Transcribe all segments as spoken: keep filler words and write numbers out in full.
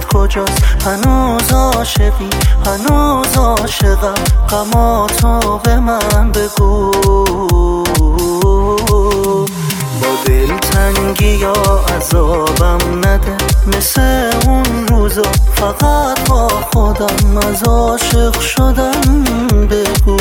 دلت کجاست؟ هنوز عاشقی هنوز عاشقم، غماتو به من بگو. با دلتنگی یا عذابم نده مثل اون روزا، فقط با خودم از عاشق شدم بگو.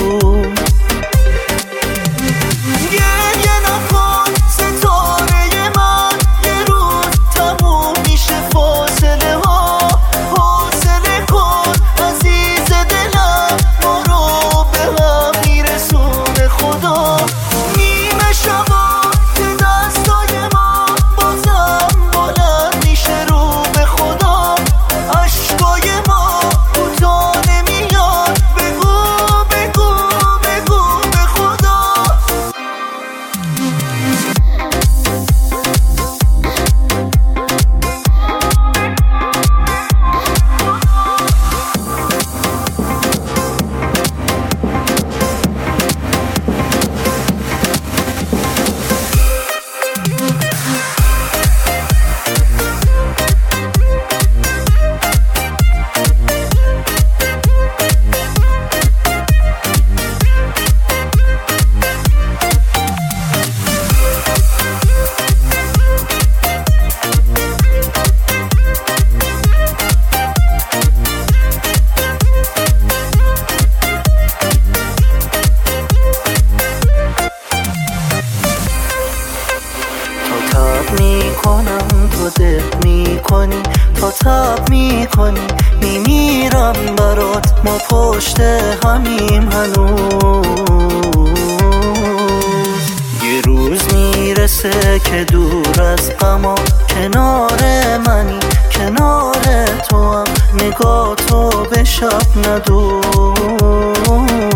میکنم تو ده میکنی، تا تب میکنی میمیرم برات، ما پشت همیم هنوز. یه روز میرسه که دور از غما کنار منی، کنار تو هم نگاه تو به شب ندوز.